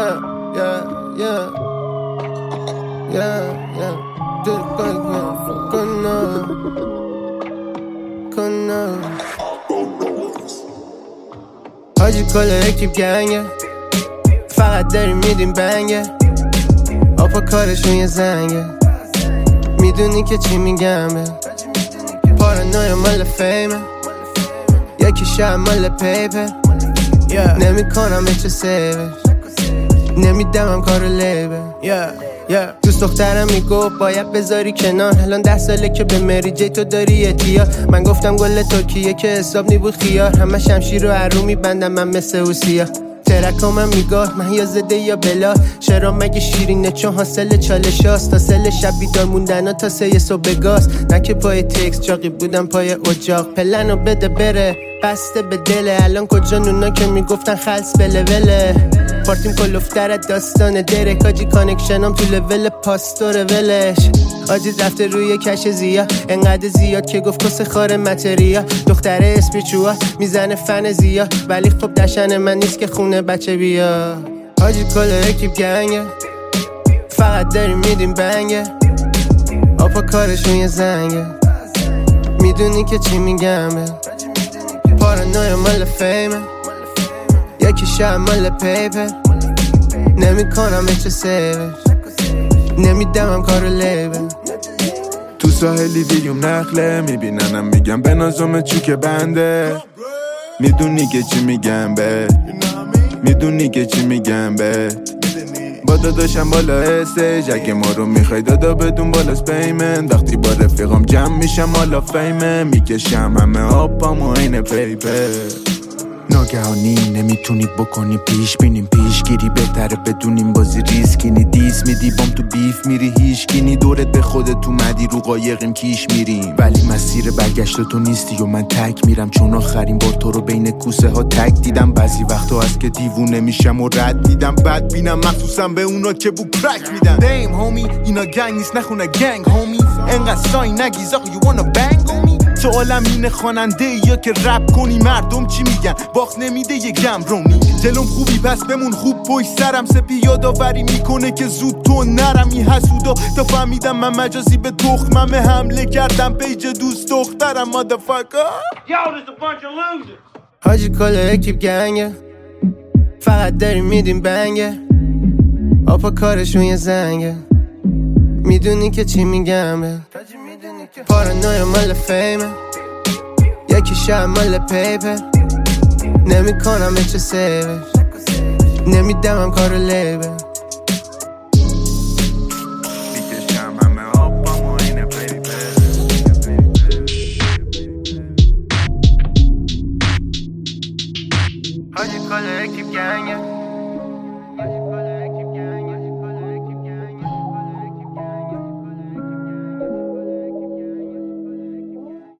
حاجی کل اکیب گنگه، فقط داریم میدیم بنگه، آپا کارشون یه زنگه، میدونی که چی میگم، پارانویا مال فیمه، یکی شب مال پیپه، نمی کنم چه سیوش، نمیدمم کارو لیبه. دوست دخترم میگفت باید بذاری کنار، الان 10 ساله که به مری جی تو داری اعتیاد. من گفتم گل ترکیه که حساب نی بود خیار، همه شمشیر رو هرو میبندم من مثل اوسیا. ترکام هم میگاه من یا زده یا بلا، چرا مگه شیرینه چون حاصل چالش هاست، تا سل شب بیدار موندن تا 3 صبح گاز، نه که پای تکس چاقی بودم پای اجاق، پلنو بده بره بسته به دله، الان کجا نونا که میگفتن خلص به لوله، پارتیم کلوفتر داستان درک، آجی کانکشنم تو لول پاستور ولش، آجی رفته روی کش زیا انقدر زیاد که گفت کس خار متریا، دختره اسپریچوال میزنه فن زیا، ولی خب دشن من نیست که خونه بچه بیا. آجی کل اکیب گنگه، فقط داریم میدیم بنگه، آپا کارشون یه زنگه، میدونی که چی میگم، پارانویا مال فیمه، یکی شب مال پیپه، نمی کنم چه سیوش، نمیدمم کارو لیبه. تو ساحلی ویوم نخله میبیننم میگم به نازم چوک بنده، میدونی که چی میگم به، میدونی که چی میگم به، با داداشم بالا استیج، اگه ما رو میخوای دادا بدون بالا سپیمن، وقتی با رفیقام جمع میشم حالا فیمه، میکشم همه آبامو این پیپه، ناگهانی نمیتونی بکنی پیش بینیم، پیشگیری بهتره بدونیم بازی ریسکینی، دیس میدی بام تو بیف میری هیشگینی، دورت به خودت تو مدی رو قایقیم کیش میریم، ولی مسیر برگشت تو نیستی و من تک میرم، چون آخرین بار تو رو بین کوسه ها تک دیدم، بعضی وقتا هست که دیوونه میشم و رد دیدم بد بینم، مخصوصا به اونا که بو کرک میدن، دیم هومی اینا گنگ نیست نخونه گنگ هومی، انقدر سای نگیز آقا you wanna bang on me، سوالم اینه خواننده یا که رپ کنی، مردم چی میگن باخت نمیده یه گمرونی، دلم خوبی پس بمون خوب پشت سرم، سپی یادآوری میکنه که زود تو نرمی حسودا، تا فهمیدم من مجازی به تخمم حمله کردم پیج دوست دخترم motherfucker. حاجی کل اکیب گنگه، فقط داریم میدیم بنگه، آپا کارشون یه زنگه، میدونی که چی میگم، پارانویا مال فیمه، یکی شب مال پیپه، نمی کنم چه سیوش، نمیدمم کارو لیبه. میکشم همه آبامو این پیپه، حاجی کل اکیب گنگه،